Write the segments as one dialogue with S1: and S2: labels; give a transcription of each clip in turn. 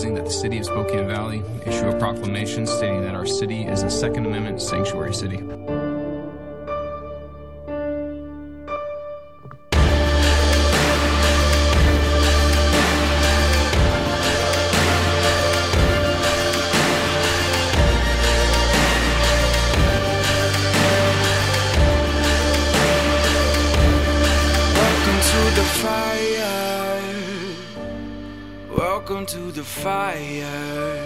S1: proposing that the city of Spokane Valley issue a proclamation stating that our city is a Second Amendment sanctuary city.
S2: Welcome to the fire.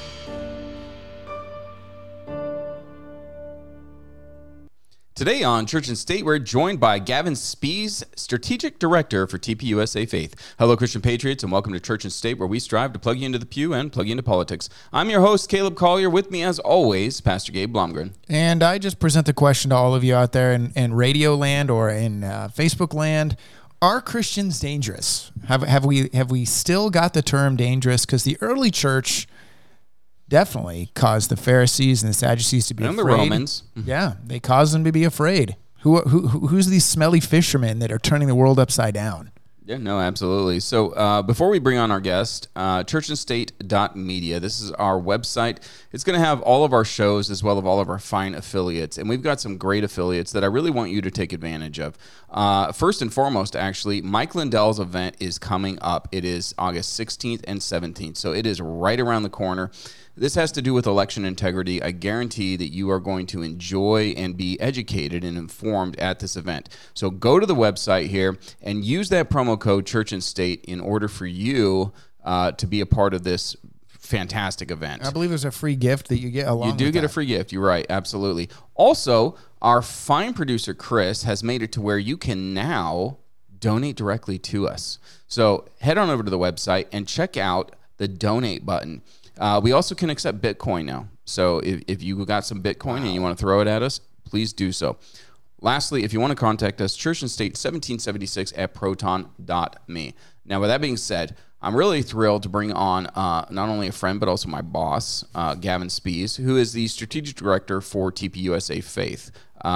S3: Today on Church and State, we're joined by Gavin Spies, Strategic Director for TPUSA Faith. Hello, Christian Patriots, and welcome to Church and State, where we strive to plug you into the pew and plug you into politics. I'm your host, Caleb Collier. With me, as always, Pastor Gabe Blomgren.
S4: And I just present the question to all of you out there in radio land or in Facebook land. Are Christians dangerous? Have we still got the term dangerous? Because the early church definitely caused the Pharisees and the Sadducees to be afraid.
S3: And the Romans.
S4: Yeah, they caused them to be afraid. Who's these smelly fishermen that are turning the world upside down?
S3: Yeah, no, absolutely. So before we bring on our guest, churchandstate.media, this is our website. It's going to have all of our shows as well as all of our fine affiliates. And we've got some great affiliates that I really want you to take advantage of. First and foremost, actually, Mike Lindell's event is coming up. It is August 16th and 17th. So it is right around the corner. This has to do with election integrity. I guarantee that you are going to enjoy and be educated and informed at this event. So go to the website here and use that promo code Church and State in order for you to be a part of this fantastic event.
S4: I believe there's a free gift that you get along with
S3: You do get a free gift. You're right. Absolutely. Also, our fine producer, Chris, has made it to where you can now donate directly to us. So head on over to the website and check out the donate button. We also can accept Bitcoin now. So if you got some Bitcoin and you want to throw it at us, please do so. Lastly, if you want to contact us, Church and State 1776 at proton.me. Now, with that being said, I'm really thrilled to bring on not only a friend, but also my boss, Gavin Spies, who is the Strategic Director for TPUSA Faith.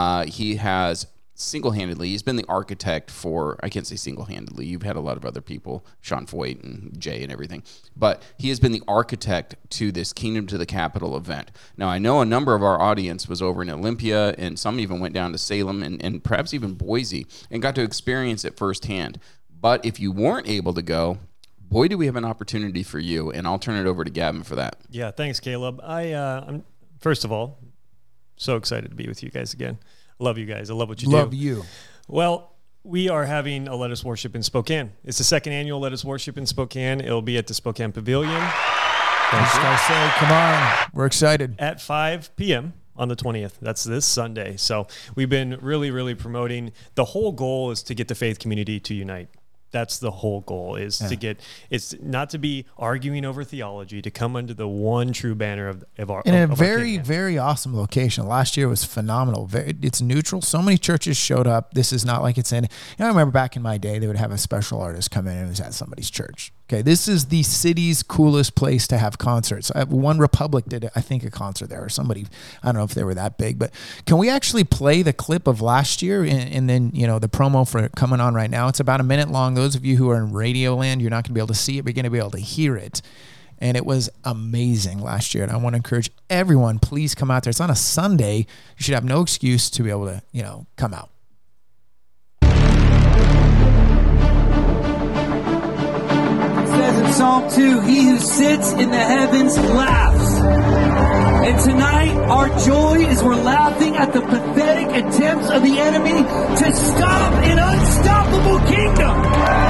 S3: He has single-handedly, he's been the architect for, I can't say single-handedly, you've had a lot of other people, Sean Foyt and Jay and everything, but he has been the architect to this Kingdom to the Capital event. Now, I know a number of our audience was over in Olympia, and some even went down to Salem and perhaps even Boise and got to experience it firsthand. But if you weren't able to go, boy, do we have an opportunity for you, and I'll turn it over to Gavin for that.
S5: Yeah, thanks, Caleb. I'm first of all, so excited to be with you guys again. Love you guys. I love what you do.
S4: Love you.
S5: Well, we are having a Let Us Worship in Spokane. It's the second annual Let Us Worship in Spokane. It'll be at the Spokane Pavilion.
S4: Come on. We're excited.
S5: At 5 p.m. on the 20th. That's this Sunday. So we've been really, really promoting. The whole goal is to get the faith community to unite. That's the whole goal, is to get, it's not to be arguing over theology, to come under the one true banner of our,
S4: in a
S5: of
S4: very,
S5: our
S4: very awesome location. Last year was phenomenal. It's neutral. So many churches showed up. This is not like it's in, I remember back in my day, they would have a special artist come in and it was at somebody's church. Okay, this is the city's coolest place to have concerts. One Republic did, I think, a concert there, or somebody, I don't know if they were that big, but can we actually play the clip of last year and then, the promo for it coming on right now? It's about a minute long. Those of you who are in radio land, you're not going to be able to see it, but you're going to be able to hear it. And it was amazing last year. And I want to encourage everyone, please come out there. It's on a Sunday. You should have no excuse to be able to, come out.
S6: Says in Psalm 2, he who sits in the heavens laughs. And tonight, our joy is we're laughing at the pathetic attempts of the enemy to stop an unstoppable kingdom.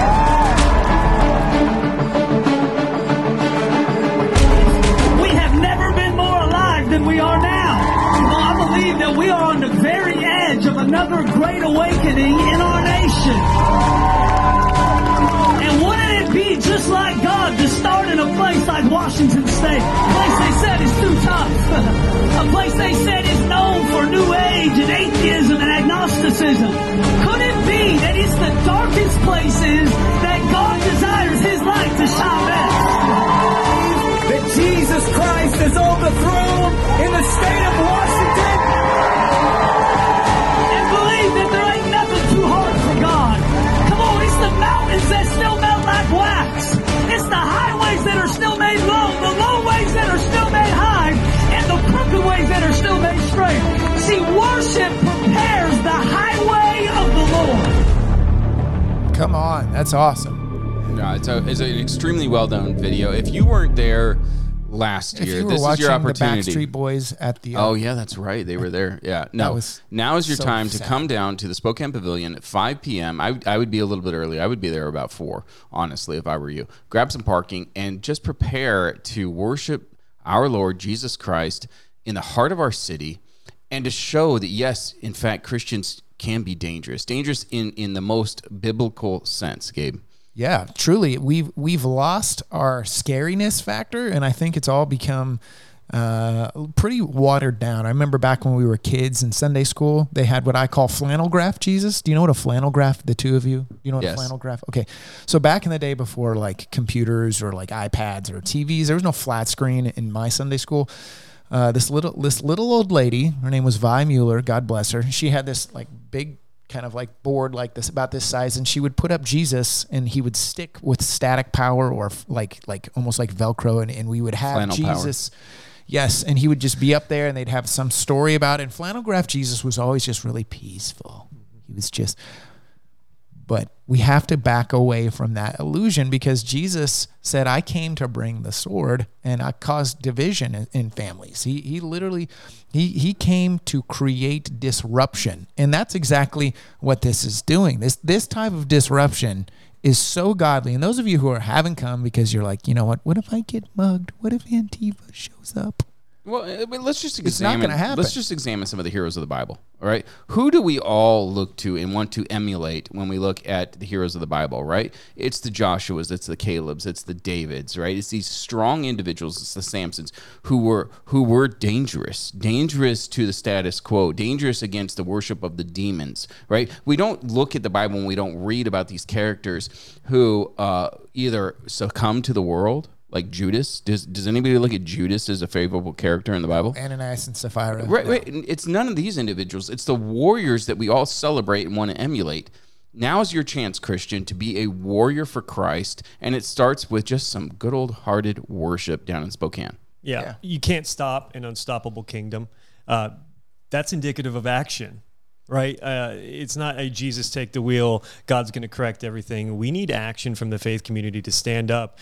S6: We have never been more alive than we are now. I believe that we are on the very edge of another great awakening in our nation. And wouldn't it be just like God to start in a place like Washington State? A place they said is too tough. A place they said is known for New Age and atheism and agnosticism. Could it be that it's the darkest places that God desires His light to shine best? That Jesus Christ is on the throne in the state of Washington? And believe that there ain't nothing too hard for God. Come on, it's the mountains that still melt like wax. It's the highways that are still made low. worship prepares the highway of the Lord.
S4: Come on, that's awesome.
S3: No, it's an extremely well done video. If you weren't there last
S4: If
S3: year,
S4: you were
S3: this is
S4: watching
S3: your
S4: the
S3: opportunity.
S4: Backstreet Boys at the
S3: Oh yeah, that's right. They were there. Yeah. No.
S4: was
S3: Now is your
S4: so
S3: time to
S4: sad.
S3: come down to the Spokane Pavilion at 5 p.m. I would be a little bit early. I would be there about 4, honestly, if I were you. Grab some parking and just prepare to worship our Lord Jesus Christ in the heart of our city, and to show that yes, in fact, Christians can be dangerous. Dangerous in the most biblical sense, Gabe.
S4: Yeah, truly, we've lost our scariness factor, and I think it's all become pretty watered down. I remember back when we were kids in Sunday school, they had what I call flannel graph Jesus. Do you know what a flannel graph? The two of you, you know what
S3: Yes.
S4: a flannel graph? Okay, so back in the day before like computers or like iPads or TVs, there was no flat screen in my Sunday school. This little old lady, her name was Vi Mueller, God bless her. She had this like big kind of like board like this, about this size, and she would put up Jesus, and he would stick with static power or like almost like Velcro, and we would have
S3: Flannel power.
S4: Jesus. Yes, and he would just be up there, and they'd have some story about it. And flannel graph Jesus was always just really peaceful. He was just. But we have to back away from that illusion, because Jesus said, I came to bring the sword, and I caused division in families. He literally, he came to create disruption. And that's exactly what this is doing. This type of disruption is so godly. And those of you who haven't come because you're like, you know what if I get mugged? What if Antifa shows up?
S3: Well, let's just
S4: It's not
S3: examine.
S4: gonna happen.
S3: Let's just examine some of the heroes of the Bible. All right, who do we all look to and want to emulate when we look at the heroes of the Bible? Right, it's the Joshuas, it's the Calebs, it's the Davids. Right, it's these strong individuals, it's the Samsons who were dangerous to the status quo, dangerous against the worship of the demons. Right, we don't look at the Bible and we don't read about these characters who either succumb to the world. Like Judas. Does anybody look at Judas as a favorable character in the Bible?
S4: Ananias and Sapphira.
S3: Right. It's none of these individuals. It's the warriors that we all celebrate and want to emulate. Now's your chance, Christian, to be a warrior for Christ, and it starts with just some good old-hearted worship down in Spokane.
S5: Yeah. You can't stop an unstoppable kingdom. That's indicative of action, right? It's not a Jesus take the wheel, God's going to correct everything. We need action from the faith community to stand up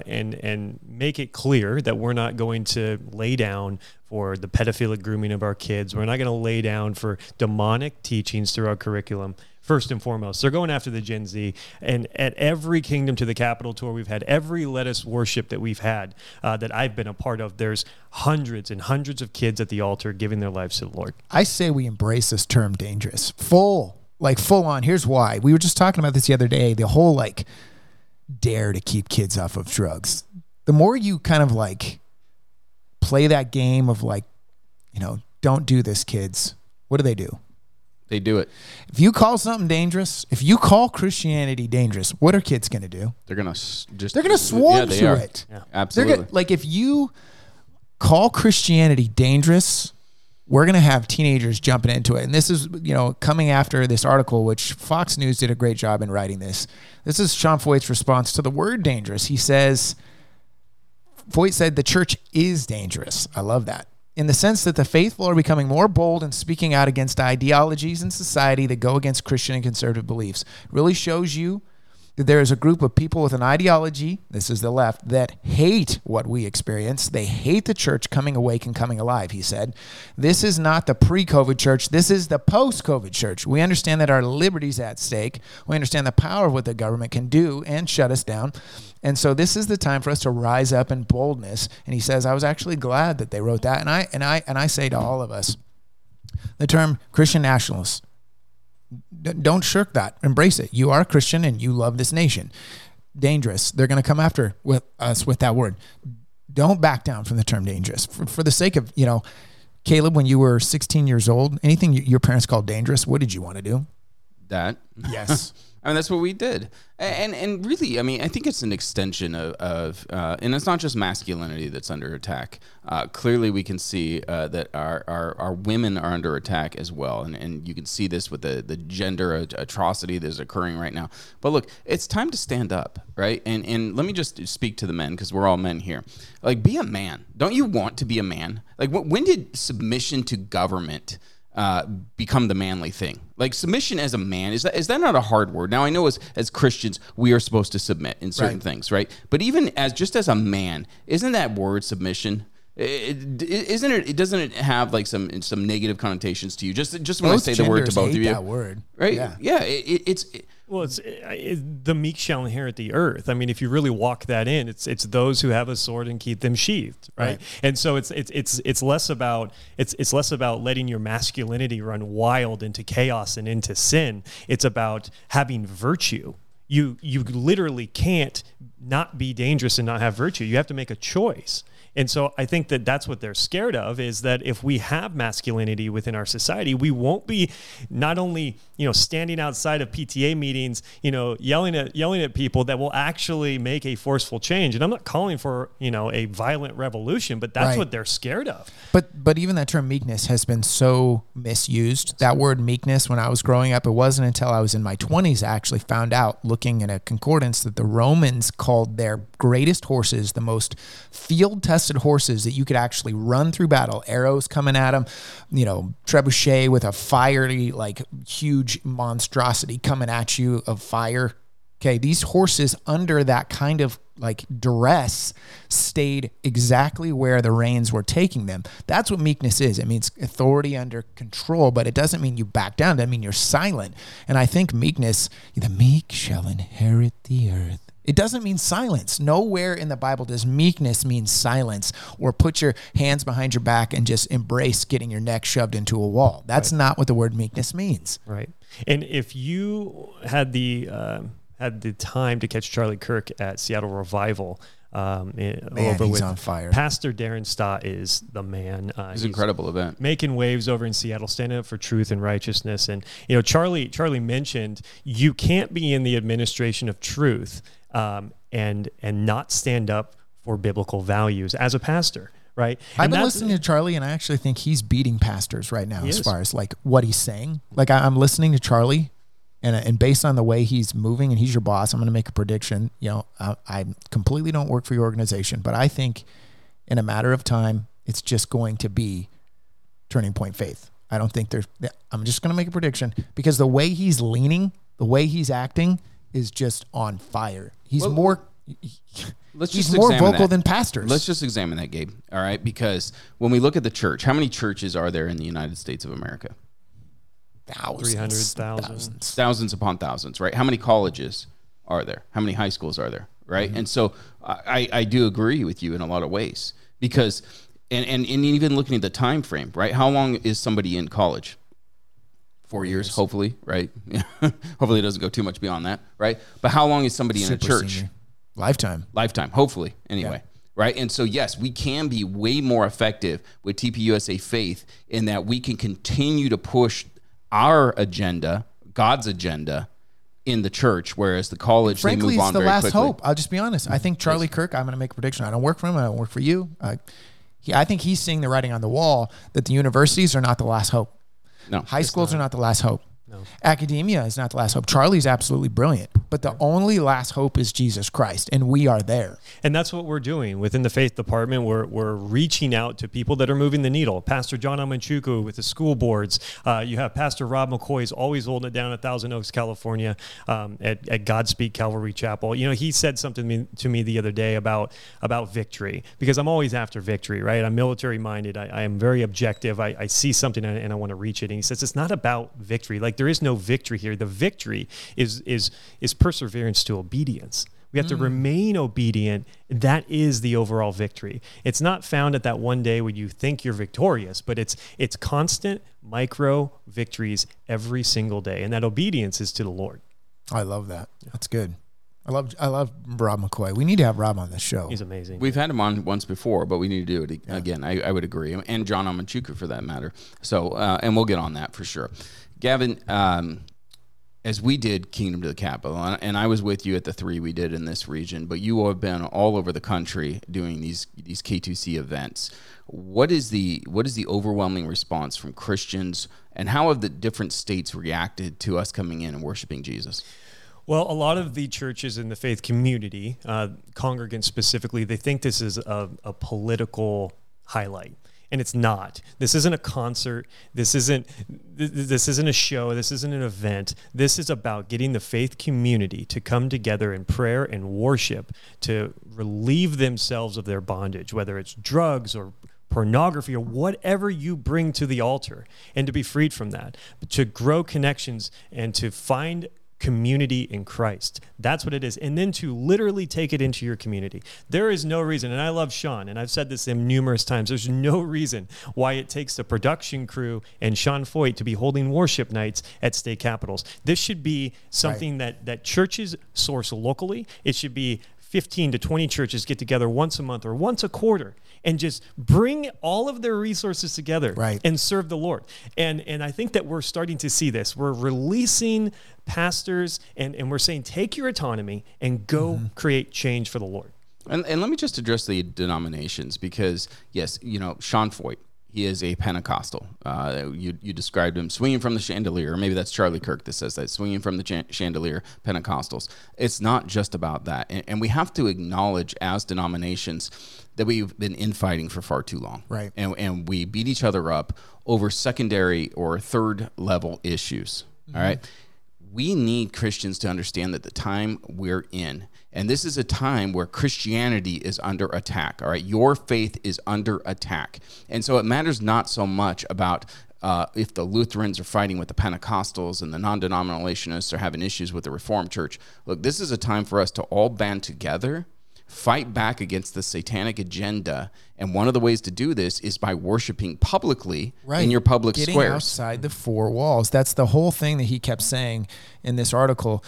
S5: and make it clear that we're not going to lay down for the pedophilic grooming of our kids. We're not going to lay down for demonic teachings through our curriculum. First and foremost, they're going after the Gen Z. And at every Kingdom to the Capitol tour we've had, every Let Us Worship that we've had, that I've been a part of, there's hundreds and hundreds of kids at the altar giving their lives to the Lord.
S4: I say we embrace this term dangerous. Full on. Here's why. We were just talking about this the other day. The whole like dare to keep kids off of drugs. The more you kind of like play that game of like, you know, don't do this, kids. What do?
S3: They do it.
S4: If you call something dangerous, if you call Christianity dangerous, what are kids going to do?
S3: They're going to
S4: They're going to swarm
S3: they
S4: to
S3: are.
S4: it.
S5: Yeah.
S3: Absolutely.
S4: Like if you call Christianity dangerous, we're going to have teenagers jumping into it. And this is, you know, coming after this article, which Fox News did a great job in writing this. This is Sean Foyt's response to the word dangerous. He says, Foyt said the church is dangerous. I love that. In the sense that the faithful are becoming more bold and speaking out against ideologies in society that go against Christian and conservative beliefs. Really shows you that there is a group of people with an ideology, this is the left, that hate what we experience. They hate the church coming awake and coming alive, he said. This is not the pre-COVID church. This is the post-COVID church. We understand that our liberty's at stake. We understand the power of what the government can do and shut us down. And so this is the time for us to rise up in boldness. And he says, I was actually glad that they wrote that. And I say to all of us, the term Christian nationalists, don't shirk that. Embrace it. You are a Christian and you love this nation. Dangerous. They're going to come after us with that word. Don't back down from the term dangerous. For the sake of, you know, Caleb, when you were 16 years old, anything your parents called dangerous, what did you want to do?
S3: That.
S4: Yes.
S3: I mean, that's what we did. And really, I mean, I think it's an extension of and it's not just masculinity that's under attack. Clearly, we can see that our women are under attack as well. And you can see this with the gender atrocity that's occurring right now. But look, it's time to stand up, right? And let me just speak to the men, because we're all men here. Like, be a man. Don't you want to be a man? Like, when did submission to government become the manly thing. Like submission as a man, is that not a hard word? Now I know as Christians we are supposed to submit in certain things, right? But even as a man, isn't that word submission? Isn't it? Doesn't it have like some negative connotations to you? Just when I say the word to both of you,
S4: that word,
S3: right? Yeah.
S5: Well, the meek shall inherit the earth. I mean, if you really walk that in, it's those who have a sword and keep them sheathed, right? And so it's less about letting your masculinity run wild into chaos and into sin. It's about having virtue. You literally can't not be dangerous and not have virtue. You have to make a choice. And so I think that's what they're scared of, is that if we have masculinity within our society, we won't be not only, standing outside of PTA meetings, yelling at people, that will actually make a forceful change. And I'm not calling for, a violent revolution, but that's what they're scared of.
S4: But even that term meekness has been so misused. That word meekness, when I was growing up, it wasn't until I was in my 20s I actually found out, looking in a concordance, that the Romans called their greatest horses the most field-tested horses that you could actually run through battle, arrows coming at them, trebuchet with a fiery, like huge monstrosity coming at you of fire. Okay, these horses under that kind of like duress stayed exactly where the reins were taking them. That's what meekness is. It means authority under control, but it doesn't mean you back down. It doesn't mean you're silent. And I think meekness, the meek shall inherit the earth. It doesn't mean silence. Nowhere in the Bible does meekness mean silence or put your hands behind your back and just embrace getting your neck shoved into a wall. That's not what the word meekness means.
S5: Right. And if you had the time to catch Charlie Kirk at Seattle Revival,
S4: he's on fire.
S5: Pastor Darren Stott is the man.
S3: It's an incredible event.
S5: Making waves over in Seattle, standing up for truth and righteousness. And Charlie mentioned you can't be in the administration of truth and not stand up for biblical values as a pastor. Right.
S4: I've been listening to Charlie, and I actually think he's beating pastors right now as far as like what he's saying. Like I'm listening to Charlie. And based on the way he's moving, and he's your boss, I'm going to make a prediction. I completely don't work for your organization, but I think in a matter of time, it's just going to be Turning Point Faith. I don't think I'm just going to make a prediction because the way he's leaning, the way he's acting is just on fire. He's more vocal than pastors.
S3: Let's just examine that, Gabe. All right. Because when we look at the church, how many churches are there in the United States of America?
S5: Thousands.
S3: Thousands upon thousands, right? How many colleges are there? How many high schools are there, right? Mm-hmm. And so I do agree with you in a lot of ways because, and even looking at the time frame, right? How long is somebody in college? 4 years, hopefully, right? Hopefully it doesn't go too much beyond that, right? But how long is somebody in a church?
S4: Senior. Lifetime, hopefully, anyway. Yeah. Right. And so, yes, we can be way more effective with TPUSA Faith in that we can continue to push our agenda, God's agenda, in the church, whereas the college, frankly,
S3: they move on very quickly.
S4: Frankly, it's the last hope. I'll just be honest. I think Charlie Kirk, I'm going to make a prediction. I don't work for him. I don't work for you. I think he's seeing the writing on the wall that the universities are not the last hope.
S3: No.
S4: High schools are not the last hope.
S5: No.
S4: Academia is not the last hope. Charlie's absolutely brilliant, but the only last hope is Jesus Christ, and we are there.
S5: And that's what we're doing within the faith department. We're reaching out to people that are moving the needle. Pastor John Amanchuku with the school boards. You have Pastor Rob McCoy is always holding it down at Thousand Oaks, California, at Godspeak Calvary Chapel. He said something to me the other day about victory, because I'm always after victory, right? I'm military minded. I am very objective. I see something and I want to reach it. And he says it's not about victory. Like there is no victory here. The victory is perseverance to obedience. We have to remain obedient. That is the overall victory. It's not found at that one day when you think you're victorious, but it's constant micro victories every single day. And that obedience is to the Lord.
S4: I love that. That's good. I love Rob McCoy. We need to have Rob on this show.
S5: He's amazing.
S3: We've had him on once before, but we need to do it again. I would agree. And John Amanchuku for that matter. So, and we'll get on that for sure. Gavin, as we did Kingdom to the Capital, and I was with you at the 3 we did in this region, but you have been all over the country doing these K2C events. What is the overwhelming response from Christians, and how have the different states reacted to us coming in and worshiping Jesus?
S5: Well, a lot of the churches in the faith community, congregants specifically, they think this is a political highlight. And it's not. This isn't a concert. This isn't a show. This isn't an event. This is about getting the faith community to come together in prayer and worship to relieve themselves of their bondage, whether it's drugs or pornography or whatever you bring to the altar, and to be freed from that, but to grow connections and to find community in Christ. That's what it is. And then to literally take it into your community. There is no reason, and I love Sean, and I've said this to him numerous times, there's no reason why it takes the production crew and Sean Foyt to be holding worship nights at state capitals. This should be something that churches source locally. It should be 15 to 20 churches get together once a month or once a quarter and just bring all of their resources together and serve the Lord. And I think that we're starting to see this. We're releasing pastors and we're saying, take your autonomy and go create change for the Lord.
S3: And let me just address the denominations because, yes, Sean Foyt, he is a Pentecostal. You described him swinging from the chandelier, or maybe that's Charlie Kirk that says that, swinging from the chandelier, Pentecostals. It's not just about that. And we have to acknowledge as denominations that we've been infighting for far too long.
S4: Right.
S3: And we beat each other up over secondary or third level issues. All right. We need Christians to understand that the time we're in, and this is a time where Christianity is under attack, all right? Your faith is under attack. And so it matters not so much about if the Lutherans are fighting with the Pentecostals and the non-denominationalists are having issues with the Reformed Church. Look, this is a time for us to all band together, fight back against the satanic agenda. And one of the ways to do this is by worshiping publicly in your public
S4: Getting
S3: squares.
S4: Outside the four walls. That's the whole thing that he kept saying in this article.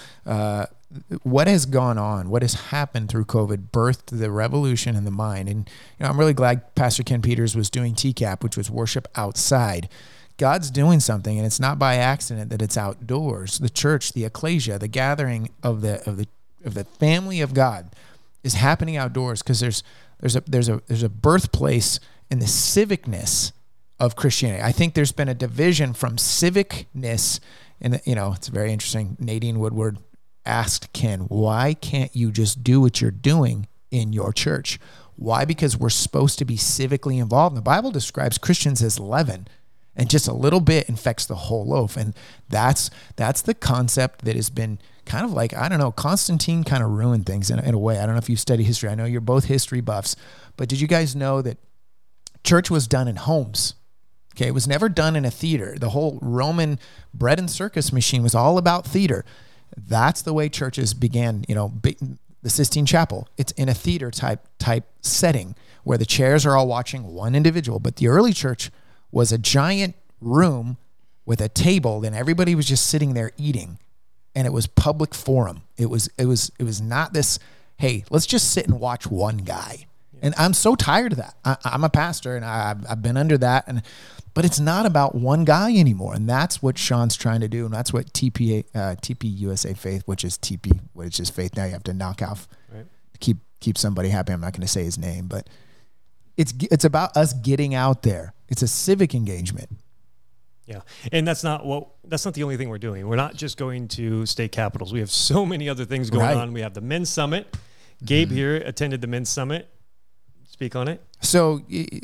S4: What has gone on, what has happened through COVID, birthed the revolution in the mind. And I'm really glad Pastor Ken Peters was doing TCAP, which was worship outside. God's doing something, and it's not by accident that it's outdoors. The church, the ecclesia, the gathering of the family of God is happening outdoors because there's a birthplace in the civicness of Christianity. I think there's been a division from civicness, and it's very interesting. Nadine Woodward asked Ken, why can't you just do what you're doing in your church? Why? Because we're supposed to be civically involved. The Bible describes Christians as leaven, and just a little bit infects the whole loaf. And that's the concept that has been kind of like, I don't know, Constantine kind of ruined things in a way. I don't know if you study history. I know you're both history buffs, but did you guys know that church was done in homes? Okay, it was never done in a theater. The whole Roman bread and circus machine was all about theater. That's the way churches began, the Sistine Chapel. It's in a theater type setting where the chairs are all watching one individual. But the early church was a giant room with a table, and everybody was just sitting there eating. And it was public forum. It was not this, hey, let's just sit and watch one guy. And I'm so tired of that. I'm a pastor, and I've been under that. But it's not about one guy anymore. And that's what Sean's trying to do. And that's what TP USA Faith, which is TP, which is faith. Now you have to knock off, keep somebody happy. I'm not going to say his name, but it's about us getting out there. It's a civic engagement.
S5: Yeah. And that's not the only thing we're doing. We're not just going to state capitals. We have so many other things going on. We have the men's summit. Gabe here attended the men's summit. Speak on it.
S4: So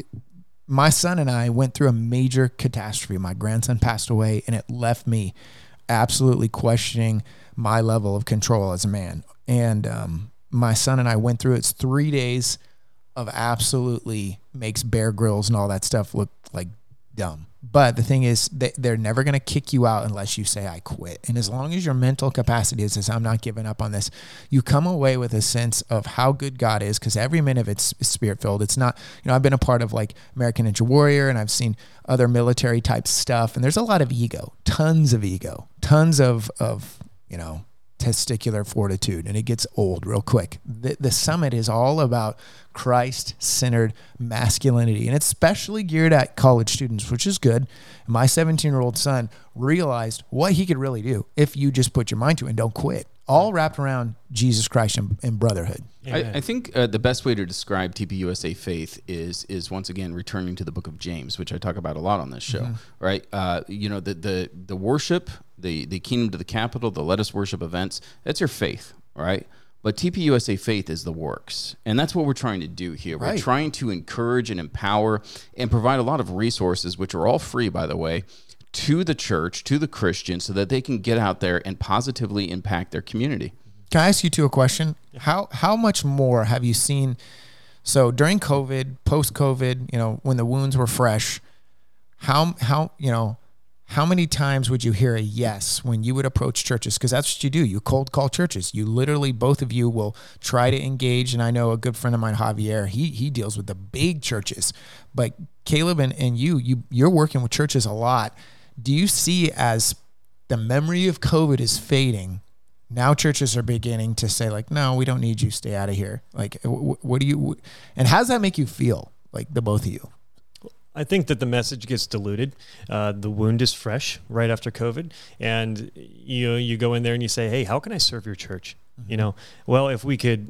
S4: my son and I went through a major catastrophe. My grandson passed away, and it left me absolutely questioning my level of control as a man. And my son and I went through it's 3 days of absolutely makes Bear Grylls and all that stuff look like dumb. But the thing is, they're never going to kick you out unless you say, I quit. And as long as your mental capacity is, I'm not giving up on this, you come away with a sense of how good God is, because every minute of it's spirit-filled. It's not, I've been a part of like American Ninja Warrior, and I've seen other military type stuff, and there's a lot of ego, tons of testicular fortitude, and it gets old real quick. The summit is all about Christ-centered masculinity, and it's especially geared at college students, which is good. My 17-year-old son realized what he could really do if you just put your mind to it and don't quit. All wrapped around Jesus Christ and brotherhood.
S3: I think the best way to describe TPUSA Faith is once again returning to the book of James, which I talk about a lot on this show, right? The worship, the kingdom to the capital, the let us worship events, that's your faith, right? But TPUSA Faith is the works. And that's what we're trying to do here. We're
S4: Right.
S3: trying to encourage and empower and provide a lot of resources, which are all free, by the way, to the church, to the Christians, so that they can get out there and positively impact their community.
S4: Can I ask you two a question? How much more have you seen? So during COVID, post COVID, when the wounds were fresh, how many times would you hear a yes when you would approach churches? Because that's what you do. You cold call churches. You literally, both of you will try to engage. And I know a good friend of mine, Javier, he deals with the big churches. But Caleb and you're working with churches a lot. Do you see as the memory of COVID is fading, now churches are beginning to say like, no, we don't need you. Stay out of here. Like, what do you, and how does that make you feel? Like the both of you?
S5: I think that the message gets diluted. The wound is fresh right after COVID, and you go in there and you say, "Hey, how can I serve your church?"
S4: Mm-hmm.
S5: Well, if we could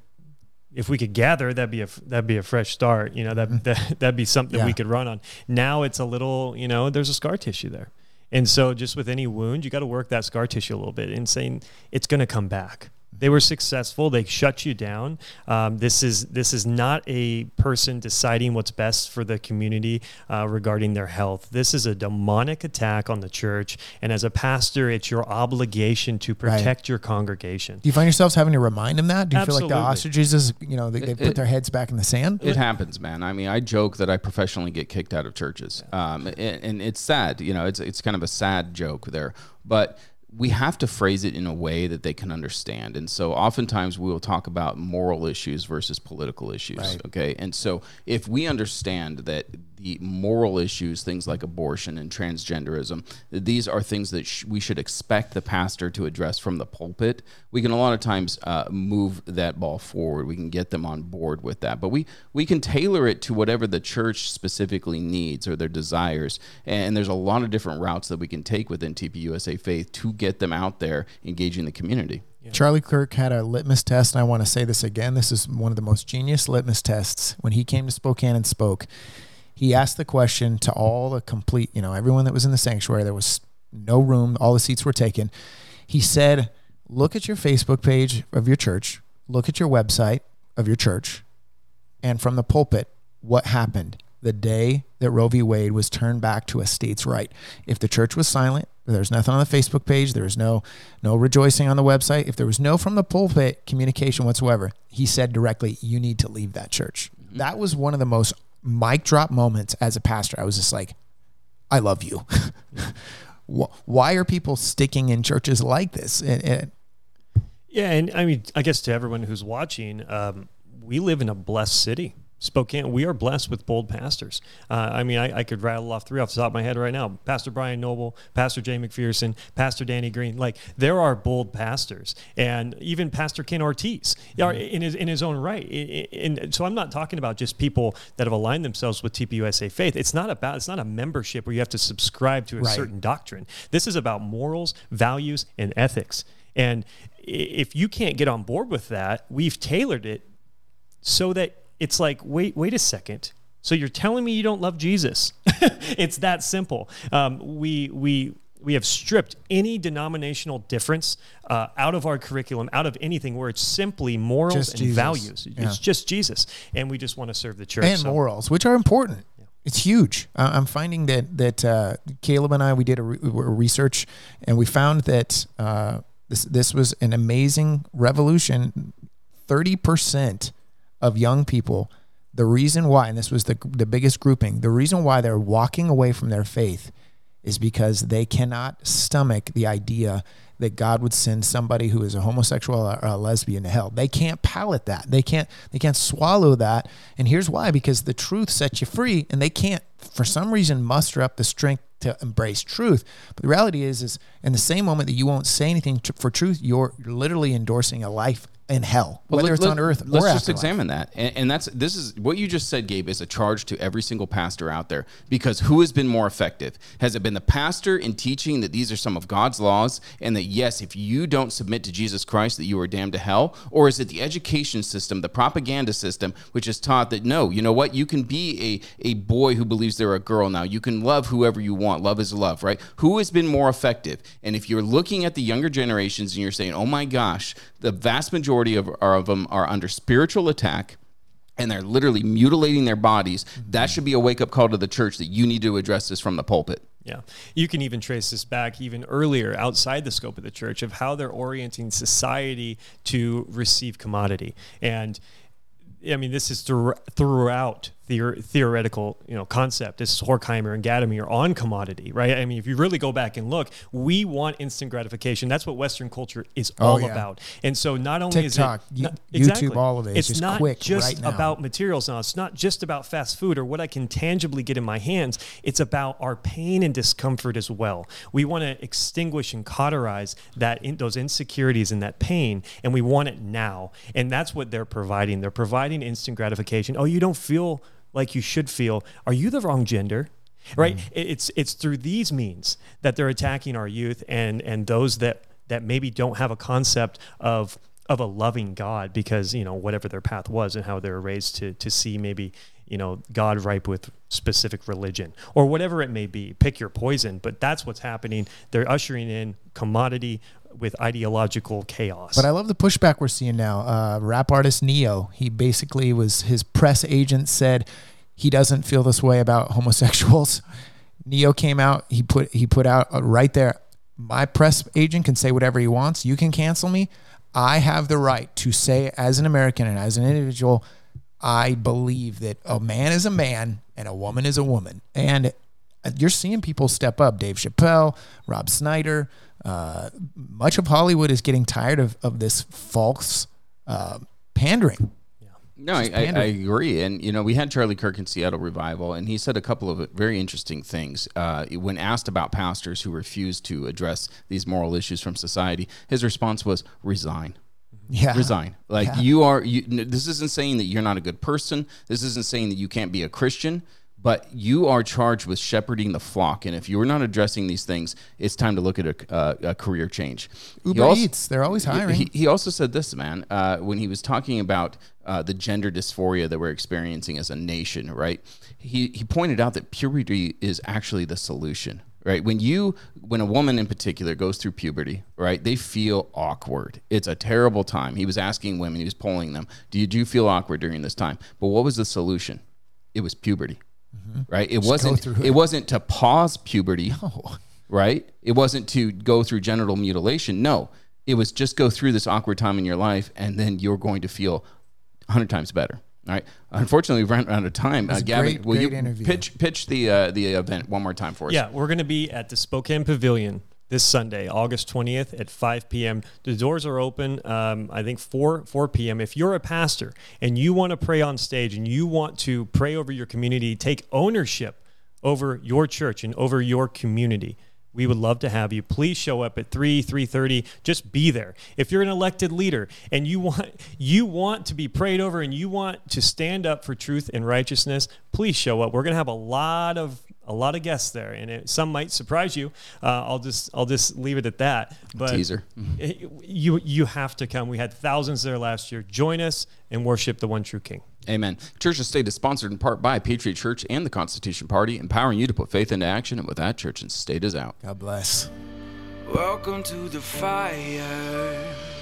S5: gather, that'd be a fresh start. That'd be something we could run on. Now it's a little, there's a scar tissue there, and so just with any wound, you got to work that scar tissue a little bit and saying it's going to come back. They were successful. They shut you down. This is not a person deciding what's best for the community regarding their health. This is a demonic attack on the church. And as a pastor, it's your obligation to protect your congregation.
S4: Do you find yourselves having to remind them that? Do you
S5: Absolutely.
S4: feel like the ostriches, they put their heads back in the sand?
S3: It happens, man. I mean, I joke that I professionally get kicked out of churches. And it's sad. It's kind of a sad joke there. But we have to phrase it in a way that they can understand. And so oftentimes we will talk about moral issues versus political issues.
S4: Right.
S3: Okay. And so if we understand that the moral issues, things like abortion and transgenderism, these are things that we should expect the pastor to address from the pulpit, we can a lot of times move that ball forward. We can get them on board with that. But we can tailor it to whatever the church specifically needs or their desires. And there's a lot of different routes that we can take within TPUSA Faith to get them out there engaging the community.
S4: Yeah. Charlie Kirk had a litmus test, and I want to say this again. This is one of the most genius litmus tests. When he came to Spokane and spoke, he asked the question to all the complete, everyone that was in the sanctuary. There was no room. All the seats were taken. He said, look at your Facebook page of your church, look at your website of your church, and from the pulpit, what happened the day that Roe v. Wade was turned back to a state's right. If the church was silent, there's nothing on the Facebook page, there was no rejoicing on the website, if there was no from the pulpit communication whatsoever, he said directly, you need to leave that church. Mm-hmm. That was one of the most mic drop moments as a pastor. I was just like, I love you. Why are people sticking in churches like this?
S5: Yeah, and I mean, I guess to everyone who's watching, we live in a blessed city. Spokane, we are blessed with bold pastors. I could rattle off three off the top of my head right now. Pastor Brian Noble, Pastor Jay McPherson, Pastor Danny Green. Like, there are bold pastors. And even Pastor Ken Ortiz in his own right. And so I'm not talking about just people that have aligned themselves with TPUSA Faith. It's not a membership where you have to subscribe to a certain doctrine. This is about morals, values, and ethics. And if you can't get on board with that, we've tailored it so that it's like, wait a second. So you're telling me you don't love Jesus? It's that simple. We have stripped any denominational difference out of our curriculum, out of anything, where it's simply morals
S4: just
S5: and
S4: Jesus.
S5: values.
S4: Yeah.
S5: It's just Jesus, and we just want to serve the church.
S4: And morals, which are important. Yeah. It's huge. I'm finding that Caleb and I, we did a research, and we found that this was an amazing revolution. 30% of young people, the reason why, and this was the biggest grouping, the reason why they're walking away from their faith is because they cannot stomach the idea that God would send somebody who is a homosexual or a lesbian to hell. They can't palate that. They can't swallow that. And here's why: because the truth sets you free, and they can't, for some reason, muster up the strength to embrace truth. But the reality is in the same moment that you won't say anything for truth, you're literally endorsing a life in hell, whether it's on earth or
S3: let's just
S4: afterlife.
S3: examine that. And this is what you just said, Gabe, is a charge to every single pastor out there, because who has been more effective? Has it been the pastor in teaching that these are some of God's laws and that, yes, if you don't submit to Jesus Christ, that you are damned to hell? Or is it the education system, the propaganda system, which has taught that, no, you know what? You can be a boy who believes they're a girl now. You can love whoever you want. Love is love, right? Who has been more effective? And if you're looking at the younger generations and you're saying, oh my gosh, the vast majority majority of them are under spiritual attack, and they're literally mutilating their bodies. That should be a wake-up call to the church that you need to address this from the pulpit.
S5: Yeah. You can even trace this back even earlier outside the scope of the church of how they're orienting society to receive commodity. And I mean, this is throughout theoretical, concept. This is Horkheimer and Gadamer on commodity, right? I mean, if you really go back and look, we want instant gratification. That's what Western culture is all about. And so not only
S4: TikTok,
S5: is it
S4: YouTube, all of it,
S5: it's
S4: just
S5: not
S4: quick
S5: just
S4: right now.
S5: about materials now. It's not just about fast food or what I can tangibly get in my hands. It's about our pain and discomfort as well. We want to extinguish and cauterize those insecurities and that pain, and we want it now. And that's what they're providing. They're providing instant gratification. Oh, you don't feel like you should feel. Are you the wrong gender? Right? It's through these means that they're attacking our youth and those that maybe don't have a concept of a loving God because, whatever their path was and how they were raised to see maybe, God ripe with specific religion or whatever it may be. Pick your poison, but that's what's happening. They're ushering in commodity with ideological chaos.
S4: But I love the pushback we're seeing now. Rap artist Neo, he basically his press agent said he doesn't feel this way about homosexuals. Neo came out, he put out right there, my press agent can say whatever he wants. You can cancel me. I have the right to say as an American and as an individual, I believe that a man is a man and a woman is a woman. And you're seeing people step up. Dave Chappelle, Rob Snyder, much of Hollywood is getting tired of this false pandering.
S3: No, I agree. And, we had Charlie Kirk in Seattle Revival, and he said a couple of very interesting things. When asked about pastors who refuse to address these moral issues from society, his response was, resign.
S4: Yeah.
S3: Resign. This isn't saying that you're not a good person. This isn't saying that you can't be a Christian. But you are charged with shepherding the flock, and if you're not addressing these things, it's time to look at a career change.
S4: Uber Eats, they're always hiring.
S3: He also said this, man, when he was talking about the gender dysphoria that we're experiencing as a nation, right? He pointed out that puberty is actually the solution, right? When a woman in particular goes through puberty, right, they feel awkward. It's a terrible time. He was asking women, he was polling them, do you feel awkward during this time? But what was the solution? It was puberty. Right? It wasn't to pause puberty, right? It wasn't to go through genital mutilation. No, it was just go through this awkward time in your life, and then you're going to feel 100 times better. All right. Unfortunately, we've run out of time. Gavin, will you pitch the event one more time for us?
S5: Yeah, we're going to be at the Spokane Pavilion this Sunday, August 20th at 5 p.m. The doors are open, I think 4 p.m. If you're a pastor and you want to pray on stage and you want to pray over your community, take ownership over your church and over your community, we would love to have you. Please show up at 3:30. Just be there. If you're an elected leader and you want to be prayed over and you want to stand up for truth and righteousness, please show up. We're going to have a lot of guests there, and some might surprise you. I'll just leave it at that. But
S3: teaser.
S5: You have to come. We had thousands there last year. Join us and worship the one true King.
S3: Amen. Church of State is sponsored in part by Patriot Church and the Constitution Party, empowering you to put faith into action. And with that, Church and State is out.
S4: God bless.
S2: Welcome to the fire.